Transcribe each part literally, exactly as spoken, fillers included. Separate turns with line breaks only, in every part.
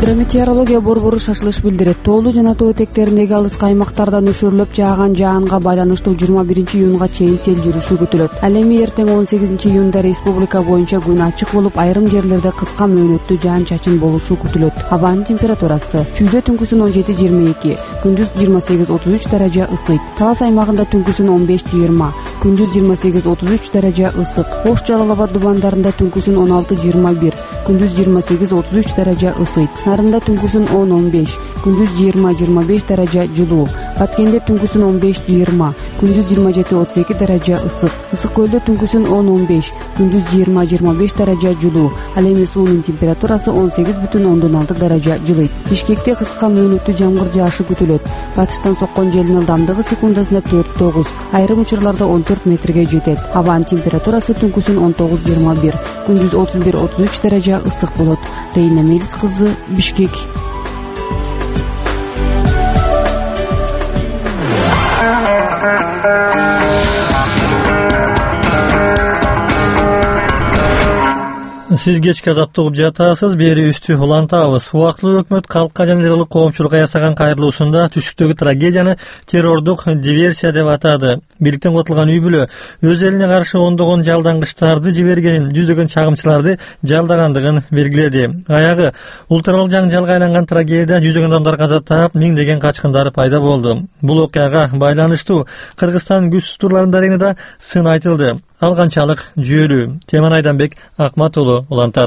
Гидрометеорология борбору шашылыш билдирет. Тоолуу жана тоо этектериндеги алыскы аймактарда нөшөрлөп жааган жаанга байланыштуу жыйырма биринчи июнга чейин сел жүрүшү күтүлөт. Ал эми эртең он сегизинчи июнда республика боюнча күн ачык болуп, айрым жерлерде кыска мөөнөттүү жаан-чачын болушу күтүлөт. Абанын температурасы чүйдө түнкүсүн он жети жыйырма эки, күндүз жыйырма сегиз отуз үч даража ысыйт. Талас аймагында түнкүсүн он беш жыйырма, күндүз жыйырма сегиз отуз үч даража ысык. Ош Жалал Абад дубандарында түнкүсүн он алты жыйырма бир, күндүз жыйырма сегиз отуз үч даража ысыйт. Нарында түнкүсүн он он беш, күндүз жыйырма жыйырма беш даража жылуу. Баткенде түнкүсүн он беш жыйырма, күндүз жыйырма жети отуз эки даража ысык. Ысык көлдө түнкүсүн он он беш, күндүз жыйырма жыйырма беш даража жылуу. Ал эми суунун температурасы он сегиз бүтүн ондон алты даража жылыйт. Бишкекте кыска мөөнөттүү жамгыр жаашы күтүлөт. Батыштан соккон желдин ылдамдыгы секундасына төрт тогуз, айрым учурларда он төрт метрге жетет. Абанын температурасы түнкүсүн он тогуз жыйырма бир, күндүз отуз бир отуз үч даража ысык болот. Рейна Мелис кызы, Бишкек.
Сиз кечке азапты угуп жатасыз, бери үстү улантабыз. Убактылуу өкмөт калкка жана элдик коомчулукка жасаган кайрылуусунда түштүктөгү трагедияны террордук диверсия деп атады. Бийликтен котулган үй бүлө өз элине каршы ондогон жалдангычтарды жиберген, жүздөгөн чагымчыларды жалдагандыгын белгиледи. Аягы улут аралык жаңжалга айланган трагедия жүздөгөн адамдар каза таап, миңдеген качкындар пайда болду. Бул окуяга байланыштуу Кыргызстан күч турларында да сын айтылды. Ал канчалык жүйөлүү? Теман Айданбек Акматулу улантат.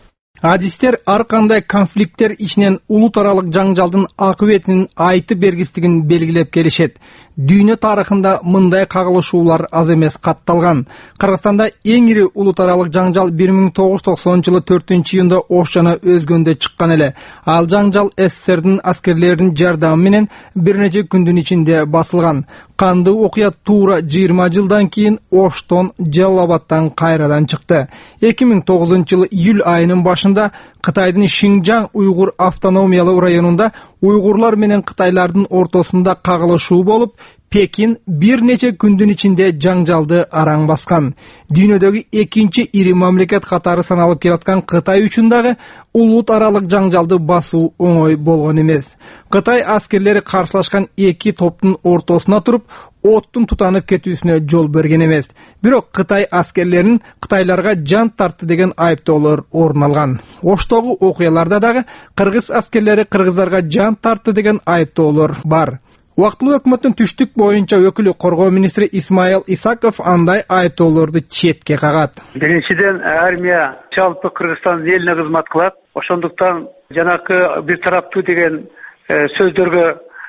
Адистер ар кандай конфликттер ичинен улут аралык жаңжалдын акыбетинин айты бергистигин белгилеп келишет. Дүйнө тарыхында мындай кагылышуулар аз эмес катталган. Кыргызстанда эң ири улут аралык жаңжал бир миң тогуз жүз токсонунчу жылы төртүнчү июнда Ош жана Өзгөндө чыккан эле. Ал жаңжал СССРдин аскерлеринин жардамы менен бир нече күндүн ичинде басылган. Кандуу окуя туура жыйырма жылдан кийин Оштон, Жалал Абадтан кайрадан чыкты. эки миң тогузунчу жылы июль айынын башында Кытайдын Шинжаң уйгур автономиялуу районунда уйгурлар менен кытайлардын ортосунда кагылышуу болуп, Пекин бир нече күндүн ичинде жаңжалды араң баскан. Дүйнөдөгү экинчи ири мамлекет катары саналып келаткан Кытай үчүн дагы улут аралык жаңжалды басуу оңой болгон эмес. Кытай аскерлери каршылашкан эки топтун ортосуна туруп, оттун тутанып кетүүсүнө жол берген эмес. Бирок Кытай аскерлеринин кытайларга жан тартты деген айыптоолор орун алган. Оштогу окуяларда дагы кыргыз аскерлери кыргыздарга жан тартты деген айыптоолор бар. Убактылуу өкмөттүн түштүк боюнча өкүлү коргоо министри Исмаил Исаков андай айыптоолорду четке кагат.
Биринчиден, армия жалпы Кыргызстан элине кызмат кылат. Ошондуктан жанакы бир тараптуу деген сөздөргө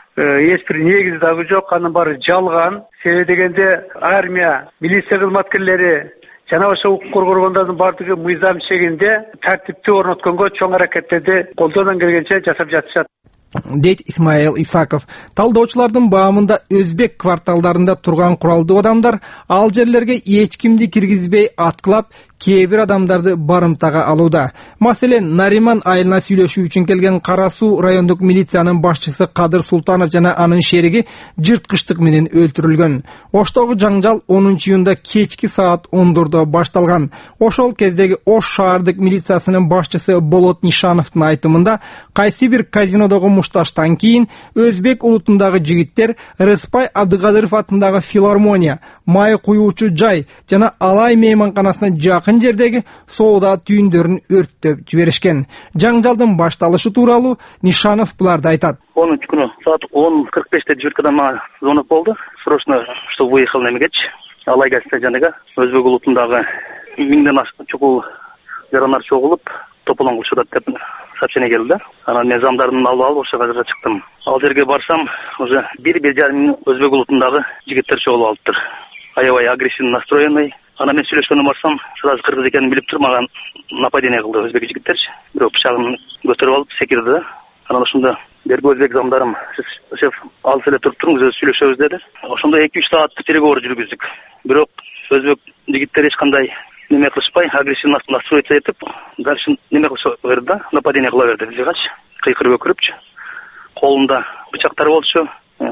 эч бир негизи дагы жок, анын баары жалган. Себеби дегенде армия, милиция кызматкерлери жана ошо укук коргоогондордун баардыгы мыйзам чегинде тартипти орнотконго чоң аракеттерди колдоодон келгенче жасап жатышат,
дейт Исмаил Исаков. Талдоочулардын баамында өзбек кварталдарында турган куралдуу адамдар ал жерлерге эч кимди киргизбей аткылап, кээ бир адамдарды барымтага алууда. Маселен, Нариман айылына сүйлөшүү үчүн келген Кара Суу райондук милициянын башчысы Кадыр Султанов жана анын шериги жырткычтык менен өлтүрүлгөн. Оштогу жаңжал онунчу июнда кечки саат ондордо башталган. Ошол кездеги Ош шаардык милициясынын башчысы Болот Нишановдун айтымында, кайсы бир казинодогу мушташтан кийин өзбек улутундагы жигиттер Рыспай Абдыкадыров атындагы филармония, май куюучу жай жана Алай мейманканасына жакын жердеги соода түйүндөрүн өрттөп жиберишкен. Жаңжалдын башталышы тууралуу Нишанов буларды айтат.
онунчу күнү саат он кырк беште дежуркадан мага звонок болду. Срочно, что выехал на Мегеч. Алай гастажаныга өзбек улутундагы миңден ашык чукул жарандар чогулуп, тополоң кылышат деп сообщение келди. Анан мен замдарын алып алып ошо жерге чыктым. Ал жерге барсам, уже бир-бир жарым миң өзбек улутундагы жигиттер чогулуп алыптыр. Аябай агрессивный настроенный. Ана мен сүйлөшкөнү барсам, сразу кыргыз экенин билип туруп, мага нападение кылды өзбек жигиттерчи. Бирок пычагын көтөрүп алып секирди. Анан ошондо берги өзбек замдарым, сиз алыс эле туруп туруңуз, өзү сүйлөшөбүз деди. Ошондо эки үч саат переговор жүргүздүк. Бирок өзбек жигиттер эч кандай неме кылышпай, агрессивный настроиться этип, дальше неме кылыша берди да, нападение кыла берди бизге каршы. Кыйкырып өкүрүпчү. Колунда бычактар болчу,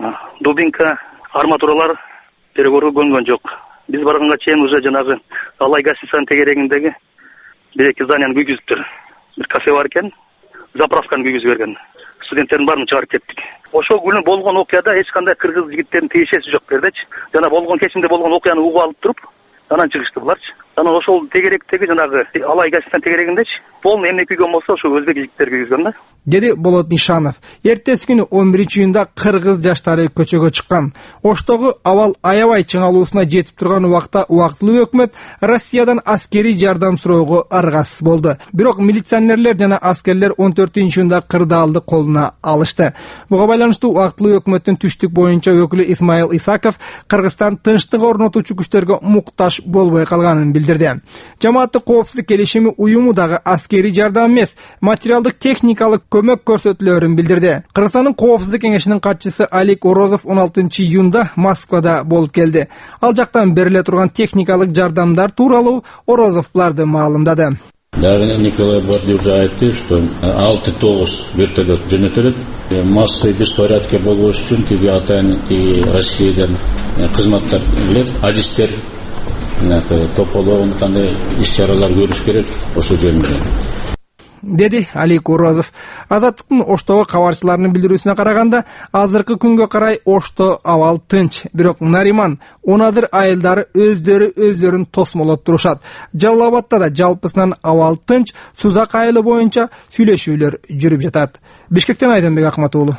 дубинка, арматуралар, переговорго көнгөн жок. Биз барганга чейин уже жанагы Алай гостиницанын тегерегиндеги бир эки зданияны күйгүзүптүр. Бир кафе бар экен. заправканы күйгүзүп берген. Студенттердин баарын чыгарып кеттик. Ошол күнү болгон окуяда эч кандай кыргыз жигиттеринин тиешеси жок бердичи. Жана болгон кечимде болгон окуяны угуп алып туруп, анан чыгышты буларчы. Анан ошол тегеректеги жанагы алай газеттен тегерегиндечи полный эмне күйгөн болсо ошо өзбек жигиттери күйгүзгөн да.
Деди Болот Нишанов. Эртеси күнү он биринчи июнда кыргыз жаштары көчөгө чыккан. Оштогу абал аябай чыңалуусуна жетип турган убакта убактылуу өкмөт Россиядан аскерий жардам суроого аргасыз болду. Бирок милиционерлер жана аскерлер он төртүнчү июнда кырдаалды колуна алышты. Буга байланыштуу убактылуу өкмөттүн түштүк боюнча өкүлү Исмаил Исаков Кыргызстан тынчтык орнотуучу күчтөргө муктаж болбой калганын билдирди. Жамааттык коопсуздук келишими уюму дагы аскерий жардам эмес, материалдык техникалык көмөк көрсөтүлөрүн билдирди. Кыргызстандын коопсуздук кеңешинин катчысы Алик Орозов он алтынчы июнда Москвада болуп келди. Ал жактан бериле турган техникалык жардамдар тууралуу Орозов буларды маалымдады.
Даже Николай Борди уже айтты, что алты тогуз вертолет жөнөтүлөт. Массовый беспорядки болбош үчүн тиги атайын Россиядан кызматтар келет, адистер тополоон кандай иш-чаралар көрүш керек ошол жөнүндө.
Деди Алик Орозов. Азаттыктын Оштогу кабарчыларынын билдирүүсүнө караганда, азыркы күнгө карай Ошто абал тынч, бирок Нариман, Онадыр айылдары өздөрү өздөрүн тосмолоп турушат. Жалал Абадта да жалпысынан абал тынч, Сузак айылы боюнча сүйлөшүүлөр жүрүп жатат. Бишкектен Айдынбек Акматуулу.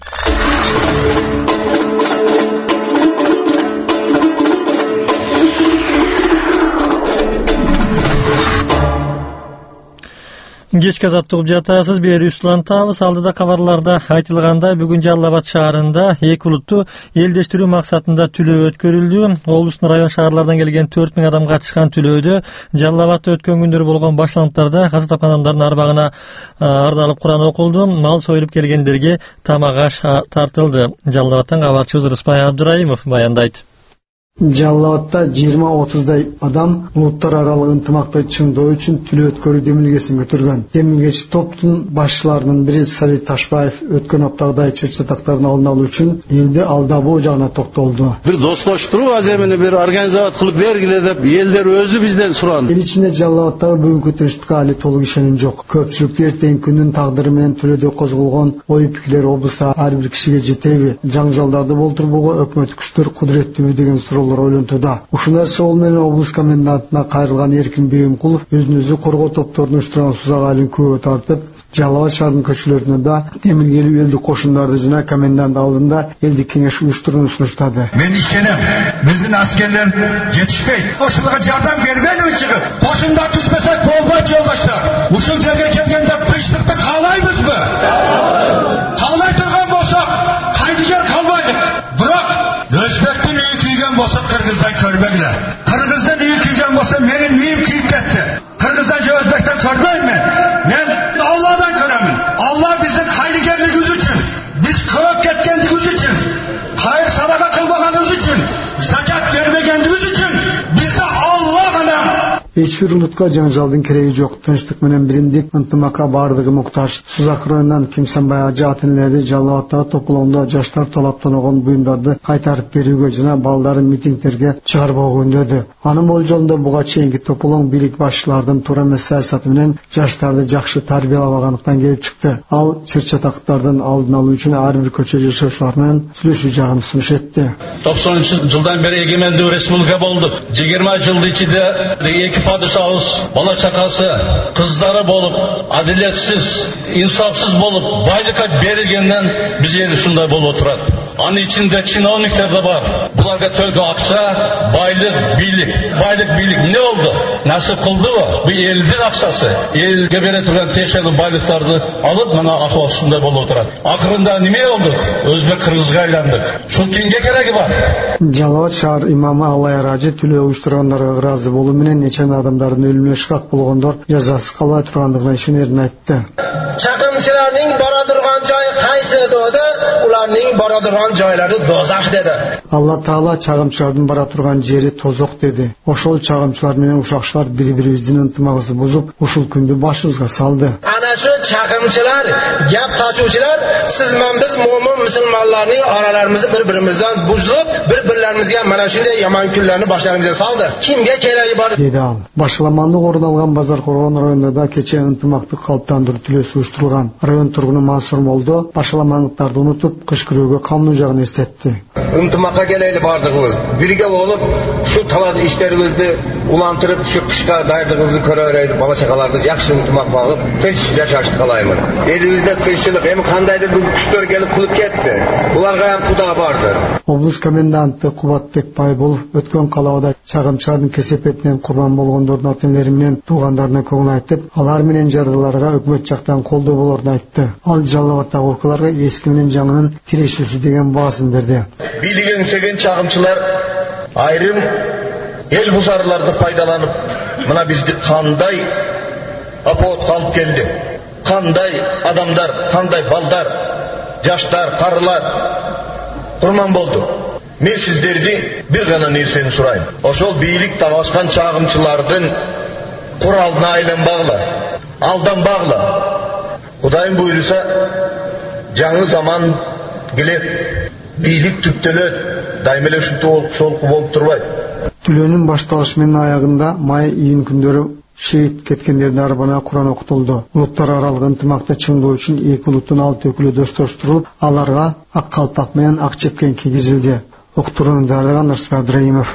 Кечки азаттык угуп жатасыз. Бери Услантабыз. Алдыда кабарларда айтылгандай, бүгүн Жалал Абад шаарында эки улутту элдештирүү максатында түлөө өткөрүлдү. Облустун район шаарлардан келген төрт миң адам катышкан түлөөдө Жалал Абадта өткөн күндөрү болгон башланыктарда каза тапкан адамдардын арбагына ардалып Куран окулду. Мал союлуп келгендерге тамак аш тартылды. Жалал Абадтан кабарчыбыз Рыспай Абдыраимов баяндайт.
Жалал Абадта жыйырма отуздай адам улуттар аралык ынтымакты чыңдоо үчүн түлөө өткөрүү демилгесин көтөргөн. Демилгечи топтун башчыларынын бири Салит Ташбаев өткөн аптагыдай чыр-чатактардын алдын алуу үчүн элди алдабоо жагына токтолду.
Бир достоштуруу аземини бир организация кылып бергиле деп элдер өзү бизден суранды.
Эл ичинде Жалал Абадтагы бүгүнкү тынчтыкка али толук ишеним жок. Көпчүлүктү эртеңки күндүн тагдыры менен түлөөдө козголгон ой пикирлер облуста ар бир кишиге жетеби? Жаңжалдарды болтурууга өкмөт күчтөр кудуреттүүбү деген суроо ойлонтуда. Ушундай суроол менен облус комендантына кайрылган Эркин Бейимкулов өзүн өзү коргоо топторунун уштурган Сузак айылын күбө тартып, Жалал Абад шаарынын көчөлөрүндө да демилгелүү элдик кошундарды жана комендант алдында элдик кеңеш уюштурууну сунуштады.
Мен ишенем, биздин аскерлер жетишпейт. Ошолорго жардам бербейли чыгып, кошундар түзбөсөк болбойт жолдоштор. Ушул жерге келгенде тынчтыкты каалайбызбы? Каалай турган болсок, кайдыгер калбайлы. Бирок өзбектин үйү күйгөн болсо Кыргыздан көрбөгүлө. Кыргыздын үйү күйгөн болсо менин үйүм күйүп кетти. Кыргыздан же Өзбектен көрбөймүн. Мен Алладан көрөмүн. Алла биздин кайдыгерлигибиз үчүн, биз көп кеткендигибиз үчүн, кайыр садака кылбаганыбыз үчүн, закат бербегендигибиз үчүн бизде Алла гана.
Эч бир улутка жаңжалдын кереги жок. Тынчтык менен биримдик, ынтымакка бардыгы муктаж. Сузак районунан Кимсанбай ажы ата-энелерди Жалал Абадтагы топломдо жаштар талаптанган буюмдарды кайтарып берүүгө жана балдарын митингдерге чыгарбоого үндөдү. Анын болжолунда буга чейинки тополоң бийлик башчылардын туура эмес саясаты менен жаштарды жакшы тарбиялабагандыктан келип чыкты. Ал чыр-чатактардын алдын алуу үчүн ар бир көчө жашоочулар менен сүйлөшүү жагын сунуш этти.
токсонунчу жылдан бери эгемендүү республика болдук. жыйырма жыл ичинде эки падышабыз, бала чакасы, кыздары болуп, адилетсиз, инсапсыз болуп, байлыкка берилгенден биз эл ушундай болуп турат. Анын ичинде чиновниктер да бар. Буларга төлгөн акча, байлык, бийлик, байлык, бийлик эмне болду? Насып кылдыбы? Бул элдин акчасы. Элге бере турган тиешелүү байлыктарды алып, мына акыбал ушундай болуп турат. Акырында неме болдук? Өзбек кыргызга айландык. Ушул кимге кереги бар?
Жалал Абад шаар имамы Алай Ражи түлөө уюштургандарга ыраазы болуу менен нече адамдардын өлүмүнө шкак болгондор жазасыз калбай тургандыгына ишенерин айтты.
Чакымчылардын бара турган жайы кайсы деді, улардын бара турган жайлары дозак деди.
Алла Таала чагымчылардын бара турган жери тозок деди. Ошол чагымчылар менен ушакчылар бири-бирибиздин ынтымагыбызды бузуп, ушул күндү башыбызга салды.
Ана mana shu chaqimchilar, gap tashuvchilar siz men biz mo'min musulmonlarning oralarimizni bir-birimizdan buzib, bir-birlarimizga mana shunday yomon kunlarni boshlarimizga soldi. Kimga keragi bor?
Dedi al. Başlamanlık orun algan Bazarqo'rg'on rayonunda kecha intimakты kalptandırı tülesi uyushtirilgan. Rayon turguni Mansur Moldo başlamanlıklardı unutup kışkırıuga qonun jag'ini estetdi.
Intimakka kelayli bardığımız. Birge olup şu talaz işlerimizni ulantırıp şu qishga dayrligimizni ko'raveraylik. Bola chaqalarni yaxshi intimak bag'ib, tinch yashashni qalayman. Elimizde tinchlik, hem qandaydir bir kuchlar kelib qilib ketdi. Ularga ham xudo bordir.
Oblus komendanti Qubatbek Baybulov o'tgan qalada chaqimchilarning kesepetinden qurban bo'lganlarning ota-onalari bilan tuğanlarına ko'ngil aytib, alar bilan jarlarga hukumat jaqdan qo'llov bo'larini aytdi. Al Jallovatdagi o'quvlarga eski bilan yangining tireshuvsi degan bahosin berdi.
Bilgin segen çağımçılar ayrım el buzarlarda faydalanıp buna bizdi kanday apot kalıp geldi. Kanday adamlar, kanday baldar, yaşlar, karılar kurban oldu. Men sizlerdi bir gana nerseni sorayım. Oşol beylik tanışkan çağımçılardın kuralına aylan bağla, aldan bağla. Kudayım buyursa canı zaman gelip beylik tüpteli daimele şu solku bolup durbay.
Tülönün baştalışmanın ayağında may-iyun gündörü şehit ketkenlerin arabana Kur'an okutuldu. Ulutlar aralığı intimakta çыңdоо üçün iki ulutun alt ökülü dostlaştırılıp, alarga ak kalpak menen ak çepken kigizildi. Okuturunu darlagan Nursul Abdurahimov.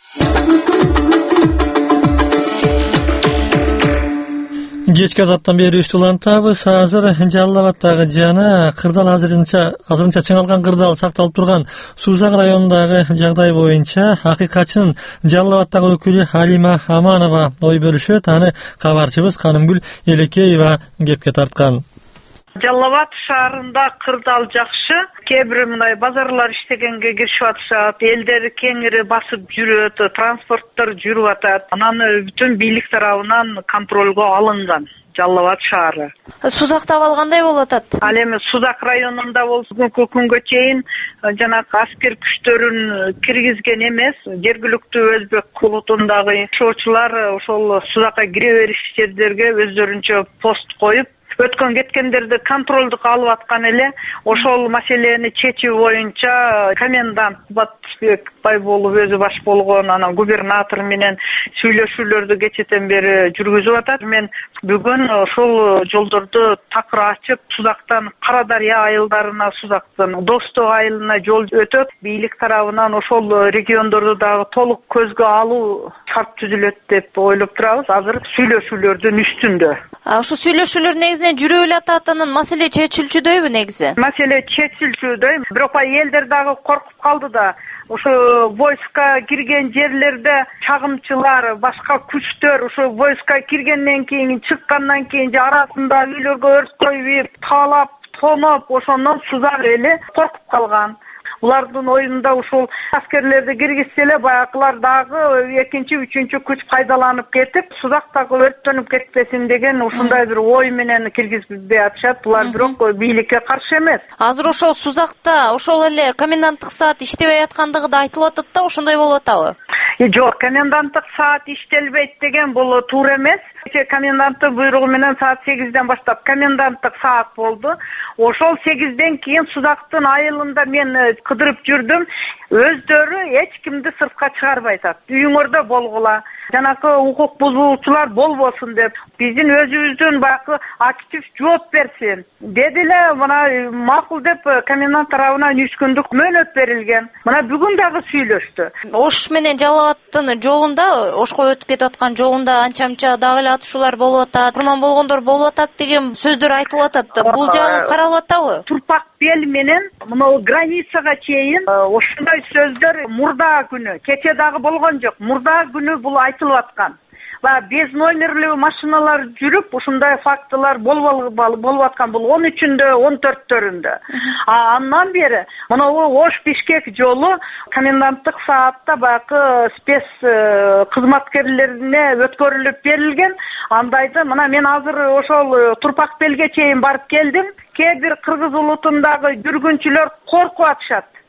Geçki azaptan beri üstülantабыз азыр Жалал-Абадтагы жана кырдал азырынча азырынча чыңалган кырдал сакталып турган Сузак районундагы жагдай боюнча акыйкатчынын Жалал-Абадтагы өкүлү Алима Аманова ой бөлүшөт. Аны кабарчыбыз Канымгүл Элекеева кепке тарткан.
Жалал-Абад шаарында кырдал жакшы, кээ бир мындай базарлар иштегенге киришип атышат, элдер кеңири басып жүрөт, транспорттор жүрүп атат. Анан бүтүн бийлик тарабынан контролго алынган Жалал-Абад шаары.
Сузакта алгандай болуп атат.
Ал эми Сузак районунда болсо бүгүнкү күнгө чейин жанагы аскер күчтөрүн киргизген эмес, жергиликтүү өзбек улутундагы шоочулар ошол Сузакка кире бериш жерлерге өздөрүнчө пост коюп өткөн кеткендерди контролдук алып аткан эле. Ошол маселени чечүү боюнча комендант Кубатбек Байболов өзү баш болгон, анан губернатор менен сүйлөшүүлөрдү кечетен бери жүргүзүп атат. Мен бүгүн ошол жолдорду такыр ачып, Сузактан Карадария айылдарына, Сузактан Досток айылына жол өтөт. Бийлик тарабынан ошол региондорду дагы толук көзгө алуу шарт түзүлөт деп ойлоп турабыз. Азыр сүйлөшүүлөрдүн үстүндө.
Ошо сүйлөшүүлөр негизинен жүрүп эле атат, анан маселе чечилчүдөйбү негизи?
Маселе чечилчүдөй. Бирок элдер дагы коркуп калды да. Ошо войска кирген жерлерде чагымчылар, башка күчтөр ошо войска киргенден кийин, чыккандан кийин арасында үйлөргө өрт коюп, талап, тоноп, ошондон Сузак эли коркуп калган. Улардын оюнда ушул аскерлерди киргизсе эле баягылар дагы экинчи, үчүнчү күч пайдаланып кетип, Сузактагы өрттөнүп кетпесин деген ушундай бир ой менен киргизбей атышат. Булар бирок бийликке каршы эмес.
Азыр ошол Сузакта ошол эле коменданттык саат иштебей аткандыгы да айтылып атат да, ошондой болуп атабы?
Жок, коменданттык саат иштелбейт деген бул туура эмес. Коменданттын буйругу менен саат сегизден баштап коменданттык саат болду. Ошол сегизден кийин Сузактын айылында мен кыдырып жүрдүм. Өздөрү эч кимди сыртка чыгарбай атат. Үйүңөрдө болгула, жанакы укук бузуучулар болбосун деп, биздин өзүбүздүн баягы актив жооп берсин дедиле. Мына макул деп комендант тарабынан үч күндүк мөөнөт берилген. Мына бүгүн дагы сүйлөштү.
Ош менен Жалал-Абадтын жолунда, Ошко өтүп кетип аткан жолунда анча-мынча дагы эле атышуулар болуп атат, курман болгондор болуп атат деген сөздөр айтылып атат. Бул жагы каралып атабы?
Турпак бел менен мына границага чейин ошондой сөздөр мурда күнү, кече дагы болгон жок. Мурда күнү бул айтылып аткан. Ва без номерлүү машиналар жүрүп, ушундай фактылар болуп аткан. Бул он үчүндө, он төрттөрүндө. А андан бери мына Ош-Бишкек жолу коменданттык саатта баягы спец кызматкерлерине өткөрүлүп берилген. Андайды мына мен азыр ошол Турпак белге чейин барып келдим. Кээ бир кыргыз улутундагы жүргүнчүлөр коркуп атышат.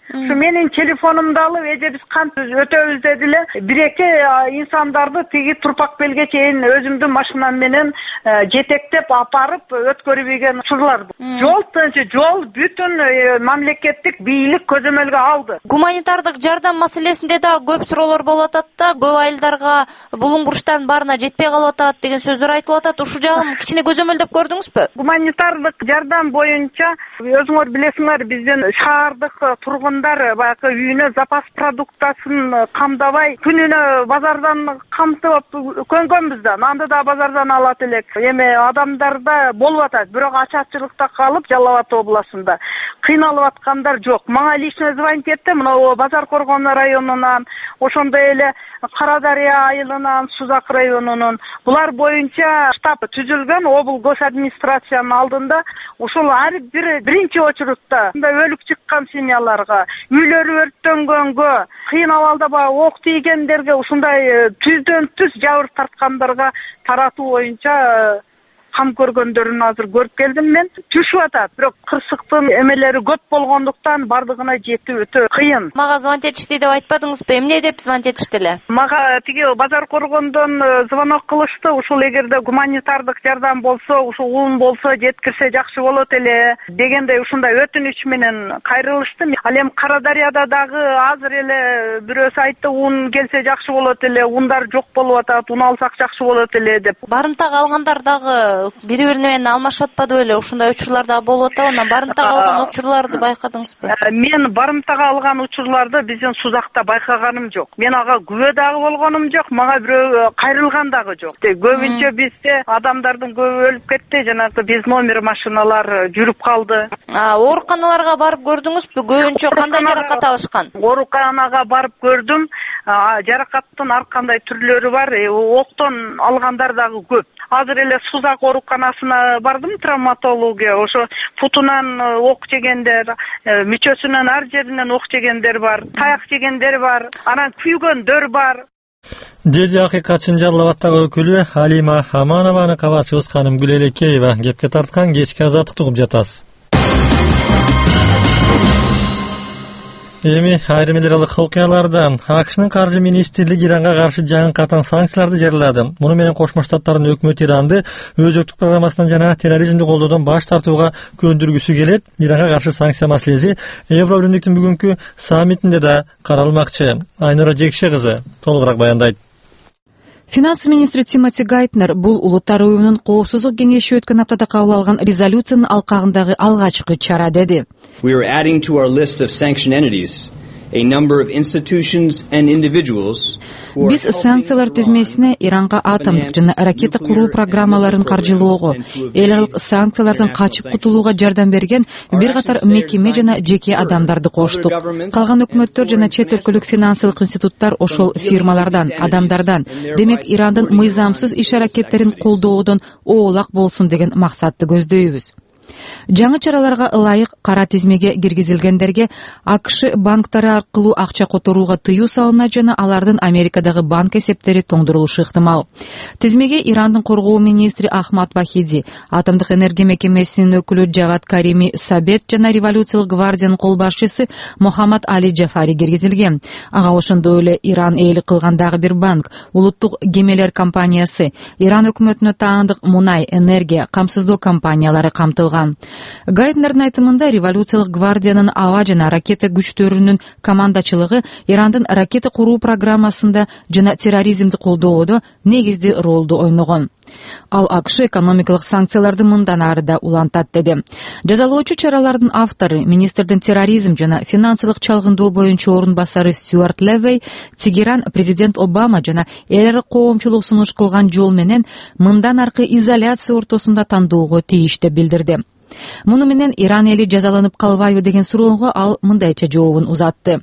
Ушу менин телефонумду алып эже биз кант өтөбүз деди эле бир эки инсандарды тиги Турпак Белге чейин өзүмдүн машинам менен жетектеп апарып өткөрүп ийген учурлар. Жол тынчы, жол бүтүн мамлекеттик бийлик көзөмөлгө алды.
Гуманитардык жардам маселесинде да көп суроолор болуп атат да, көп айылдарга булуң буруштан барына жетпей калып атат деген сөздөр айтылып атат. Ушул жагын кичине көзөмөлдөп көрдүңүзбү?
Гуманитардык жардам боюнча өзүңөр билесиңер, биздин шаардык тургундар баягы үйүнө запас продуктасын камдабай күнүнө базардан камтып көнгөнбүз да, нанды да базардан алат элек. Эми адамдарда болуп атат, бирок ачарчылыкта калып Жалал Абад областында кыйналып аткандар жок. Мага лично звонить этти, мына Базар Коргон районунан, ошондой эле Кара Дарыя айылынан, Сузак районунун булар боюнча штаб түзүлгөн обл гос администрациянын алдында. Ошол ар бир биринчи очурутта өлүп чыккан семьяларга, үйлөрү өрттөнгөнгө, кыйын абалда баягы ок тийгендерге, ушундай түздөн түз жабыр тарткандарга таратуу боюнча кам көргөндөрүн азыр көрүп келдим мен. Түшүп атат, бирок кырсыктын эмелери көп болгондуктан бардыгына жетүү өтө кыйын.
Мага звонить этишти деп айтпадыңызбы? Эмне деп звонить этишти эле?
Мага тиги Базар Коргондон звонок кылышты. Ушул эгерде гуманитардык жардам болсо, ушул уун болсо жеткирсе жакшы болот эле дегендей ушундай өтүнүч менен кайрылышты. Ал эми Кара Дарыяда дагы азыр эле бирөөсү айтты, уун келсе жакшы болот эле, уундар жок болуп атат, уун алсак жакшы болот эле деп.
Барымтага алгандар дагы бири-бири менен алмашып атпады беле? Ушундай учурлар да болуп атабы? Анан барымтага алган учурларды байкадыңызбы?
Мен барымтага алган учурларды биздин Сузакта байкаганым жок. Мен ага күбө дагы болгонум жок, мага бирөө кайрылган дагы жок. Көбүнчө бизде адамдардын көбү өлүп кетти, жанагы без номер машиналар жүрүп калды.
Ооруканаларга барып көрдүңүзбү? Көбүнчө кандай жаракат алышкан?
Ооруканага барып көрдүм. Жаракаттын ар кандай түрлөрү бар. Октон алгандар дагы көп. Азыр эле Сузак ооруканасына бардым, травматология. Ошо футунан ок жегендер, мүчөсүнүн ар жеринен ок жегендер бар, таяк жегендер бар, анан күйгөндөр бар.
Деди акыйкатчын Жалал Абадтагы өкүлү Алима Аманованы кабарчыбыз Ханым Гүлэлекеева кепке тарткан кечки азаттыкты угуп жатасыз. Эми айрым эл аралык окуялардан АКШнын каржы министрлиги Иранга каршы жаңы катаң санкцияларды жарыялады. Муну менен Кошмо Штаттардын өкмөтү Иранды өзөктүк программасынан жана терроризмди колдоодон баш тартууга көндүргүсү келет. Иранга каршы санкция маселеси Евро биримдиктин бүгүнкү саммитинде да каралмакчы. Айнура Жекше кызы толугураак баяндайт.
Финанс министри Тимоти Гайтнер бул улуттар уюмунун коопсуздук кеңеши өткөн аптада кабыл алган резолюциянын алкагындагы алгачкы чара деди.
We are adding to our list of sanctioned entities a number of institutions and individuals.
Биз санкциялар тизмесине Иранга атомдук жана ракета куруу программаларын каржылоого, эл аралык санкциялардан качып кутулууга жардам берген бир катар мекеме жана жеке адамдарды коштук. Калган өкмөттөр жана чет өлкөлүк финансылык институттар ошол фирмалардан, адамдардан, демек Ирандын мыйзамсыз иш аракеттерин колдоодон оолак болсун деген максатты көздөйбүз. Жаңы чараларга ылайык кара тизмеге киргизилгендерге АКШ банктары аркылуу акча которууга тыюу салынат жана алардын Америкадагы банк эсептери тоңдурулушу ыктымал. Тизмеге Ирандын коргоо министри Ахмад Вахиди, атомдук энергия мекемесинин өкүлү Джавад Карими Сабет жана Революциялык гвардиянын кол башчысы Мухаммад Али Джафари киргизилген. Ага ошондой эле Иран ээли кылган дагы бир банк, улуттук кемелер компаниясы, Иран өкмөтүнө таандык мунай, энергия, камсыздоо компаниялары камтылган. Гайтнердин айтымында Революциялык гвардиянын аба жана ракета күчтөрүнүн командачылыгы Ирандын ракета куруу программасында жана терроризмди колдоодо негизди ролду ойногон. Ал АКШ экономикалык санкцияларды мындан ары да улантат деди. Жазалоочу чаралардын автору, министрдин терроризм жана финансылык чалгындоо боюнча орун басары Стюарт Левей Тегеран президент Обама жана эл аралык коомчулук сунуш кылган жол менен мындан аркы изоляция ортосунда тандоого тийиш деп билдирди. Муну менен Иран эли жазаланып калбайбы деген суроого ал мындайча жообун узатты.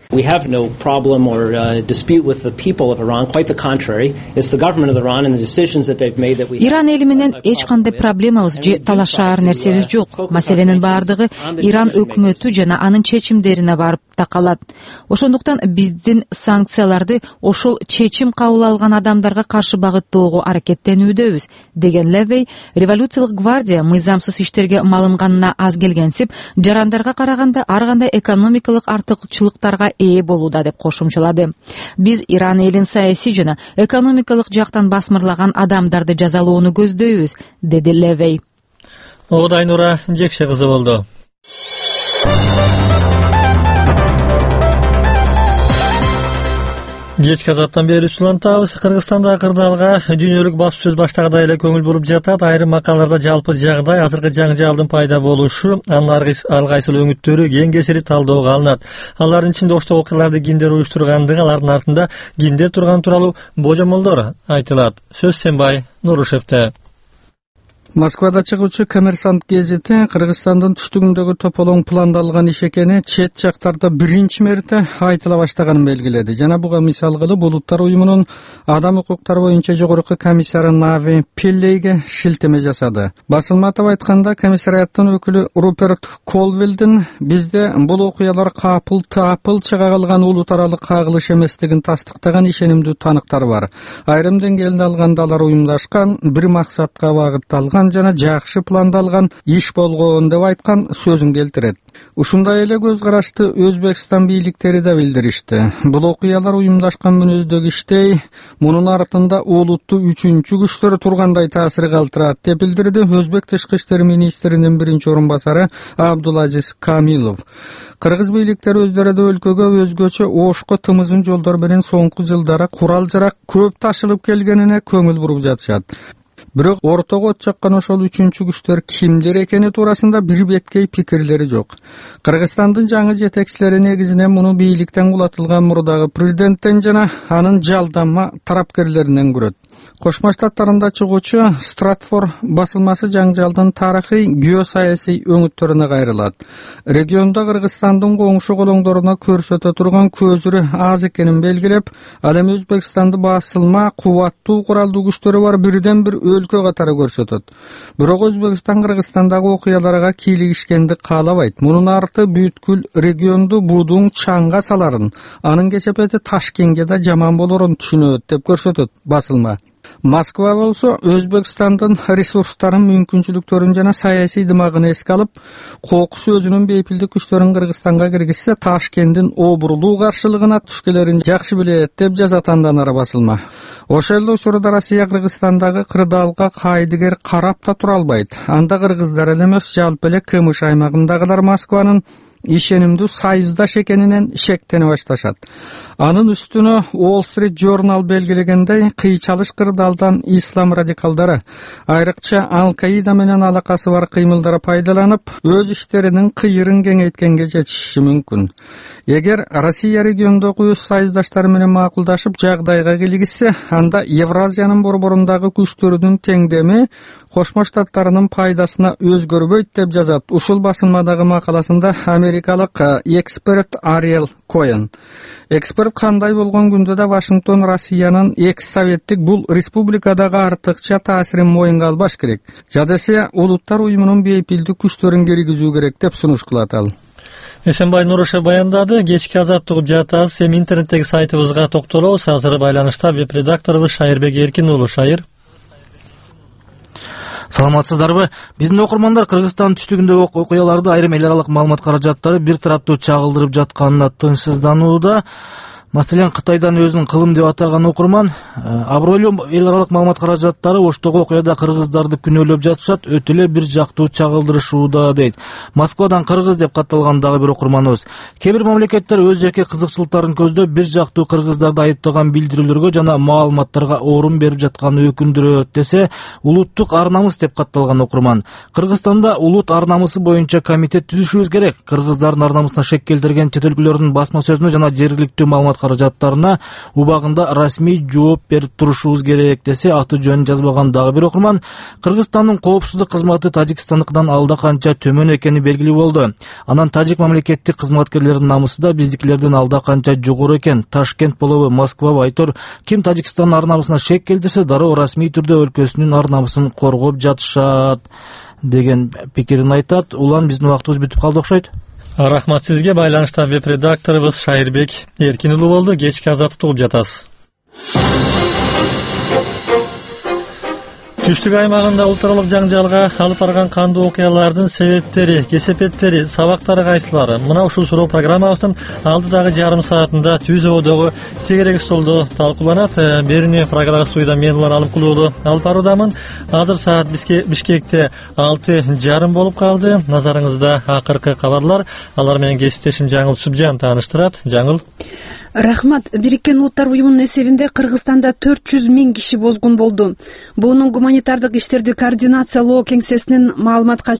We have no problem or uh, dispute with the people of Iran. Quite the contrary. It's the government of Iran and the decisions that they've made that we.
Иран эли менен эч кандай проблемабыз же талашаар нерсебиз жок. Маселенин бардыгы Иран өкмөтү жана анын чечимдерине барып такалат. Ошондуктан биздин санкцияларды ошол чечим кабыл алган адамдарга каршы багыттоого аракеттенүүдөбүз, деген Левей революциялык гвардия мыйзамсыз иштерге малынганына аз келгенсип, жарандарга караганда ар кандай экономикалык артыкчылыктарга ээ болууда деп кошумчалады. Биз Иран элин саясий жана экономикалык жактан басмырлаган адамдарды жазалоону көздөйбүз, деди Левей.
Оғдай Нура Жекше кызы болду. Кечки азаттан бери улантабыз. Кыргызстанда кырдаалга дүйнөлүк басуу сөз баштагыдай эле көңүл буруп жатат. Айрым макалаларда жалпы жагдай, азыркы жаңжалдын пайда болушу, анын ар кайсыл өңүттөрү кең кесири талдөөгө алынат. Алардын ичинде оштогу окуяларды кимдер уюштургандыгы, алардын артында кимдер турган тууралуу божомолдор айтылат. Сөз Сенбай Нурушевте.
Москвада чыгуучу Коммерсант гезити Кыргызстандын түштүгүндөгү тополоң пландалган иш экени чет жактарда биринчи мерте айтыла баштаганын белгиледи. Жана буга мисал кылып Улуттар уюмунун адам укуктары боюнча жогорку комиссары Нави Пиллейге шилтеме жасады. Басылма атап айтканда, комиссарияттын өкүлү Руперт Колвилдин бизде бул окуялар капыл тапыл чыга калган улут аралык кагылыш эместигин тастыктаган ишенимдүү таныктар бар. Айрым деңгээлде алганда алар уюмдашкан, бир максатка багытталган жана жакшы пландалган иш болгон деп айткан сөзүн келтирет. Ушундай эле көз карашты Өзбекстан бийликтери да билдиришти. Бул окуялар уюмдашкан мүнөздөгү иштей, мунун артында улуттуу үчүнчү күчтөр тургандай таасир калтырат деп билдирди Өзбек тышкы иштер министринин биринчи орун басары Абдулазиз Камилов. Кыргыз бийликтери өздөрү да өлкөгө өзгөчө ошко тымызын жолдор менен соңку жылдары курал жарак көп ташылып келгенине көңүл буруп жатышат. Бирок ортого от чаккан ошол үчүнчү күчтөр кимдер экени туурасында бир беткей пикирлери жок. Кыргызстандын жаңы жетекчилери негизинен муну бийликтен кулатылган мурдагы президенттен жана анын жалданма тарапкерлеринен көрөт. Кошмо Штаттарында чыгуучу Стратфорд басылмасы жаңжалдын тарыхый геосаясий өңүттөрүнө кайрылат. Региондо Кыргызстандын коңшу колоңдоруна көрсөтө турган көзүрү аз экенин белгилеп, ал эми Өзбекстанды басылма кубаттуу куралдуу күчтөрү бар бирден бир өлкө катары көрсөтөт. Бирок Өзбекстан Кыргызстандагы окуяларга кийлигишкенди каалабайт. Мунун арты бүткүл регионду будуң чаңга саларын, анын кесепети Ташкентке да жаман болорун түшүнөт деп көрсөтөт басылма. Москва болсо Өзбекстандын ресурстарын, мүмкүнчүлүктөрүн жана саясий дымагын эске алып, кокус өзүнүн бейпилдик күчтөрүн Кыргызстанга киргизсе, Ташкенттин обурлуу каршылыгына түшкелерин жакшы билет деп жазат андан басылма. Ошол эле учурда Россия Кыргызстандагы кырдаалга кайдыгер карап да тура албайт. Анда кыргыздар эле эмес, жалпы эле КМШ аймагындагылар Москванын ишенимдүү сайыздаш экенинен шектене башташат. Анын үстүнө Wall Street Journal белгилегендей, кыйчалыш кырдаалдан ислам радикалдары, айрыкча Ал-Каида менен алакасы бар кыймылдары пайдаланып, өз иштеринин кыйырын кеңейткенге жетишиши мүмкүн. Эгер Россия региондогу өз сайыздаштары менен макулдашып жагдайга кийлигишсе, анда Евразиянын борборундагы күчтөрүнүн теңдеми Кошмо Штаттарынын пайдасына өзгөрбөйт деп жазат ушул басылмадагы макаласында америкалык эксперт Ариэл Коэн. Эксперт кандай болгон күндө да Вашингтон Россиянын экс-советтик бул республикадагы артыкча таасирин моюнга албаш керек. Жадесе Улуттар уюмунун бейпилдик күчтөрүн киргизүү керек деп сунуш кылат ал.
Эсенбай Нурушев баяндады. Кечки азат угуп жатасыз. Эми интернеттеги сайтыбызга токтолобуз. Азыр байланышта веб-редакторубуз Шайырбек Эркин уулу. Шайыр.
Саламатсыздарбы? Биздин окурмандар Кыргызстан түштүгүндөгү окуяларды айрым эл аралык маалымат каражаттары бир тараптуу чагылдырып жатканына тынчсызданууда. Маселен, Кытайдан өзүнүн кылым деп атаган окурман, абройлуу эл аралык маалымат каражаттары оштогу окуяда кыргыздарды күнөөлөп жатышат, өтө эле бир жактуу чагылдырышууда дейт. Москвадан кыргыз деп катталган дагы бир окурманыбыз. Кээ бир мамлекеттер өз жеке кызыкчылыктарын көздөп бир жактуу кыргыздарды айыптаган билдирүүлөргө жана маалыматтарга орун берип жатканы өкүндүрөт десе, улуттук ар намыс деп катталган окурман. Кыргызстанда улут ар намысы боюнча комитет түзүшүбүз керек. Кыргыздардын ар намысына шек келтирген чет өлкөлөрдүн басма сөзүнө жана жергиликтүү маалымат маалымат каражаттарына убагында расмий жооп берип турушубуз керек десе, аты жөнүн жазбаган дагы бир окурман Кыргызстандын коопсуздук кызматы Тажикстандыкынан алда канча төмөн экени белгилүү болду. Анан тажик мамлекеттик кызматкерлердин намысы да биздикилерден алда канча жогору экен. Ташкент болобу, Москвабы айтор, ким Тажикстандын ар намысына шек келтирсе, дароо расмий түрдө өлкөсүнүн ар намысын коргоп жатышат деген пикирин айтат. Улан, биздин убактыбыз бүтүп калды окшойт.
Рахмат сизге. Байланышта веб-редакторубуз Шайырбек Эркин уулу болду. Кечки азаттыкты угуп жатасыз. Түштүк аймагында улут аралык жаңжалга алып барган кандуу окуялардын себептери, кесепеттери, сабактары кайсылары? Мына ушул суроо программабыздын алдыдагы жарым саатында Түзөбөдөгү тегерек столдо талкууланат. Берүүнү программа студияда мен Улан Алымкулуулу алып баруудамын. Азыр саат Бишкекте алты жарым болуп калды. Назарыңызда акыркы кабарлар. Алар менен кесиптешим Жаңыл Субжан тааныштырат. Жаңыл.
Рахмат. Бириккен Улуттар уюмунун эсебинде Кыргызстанда төрт жүз миң киши бозгун болду. Бунун гуманитардык иштерди координациялоо кеңсесинин маалыматка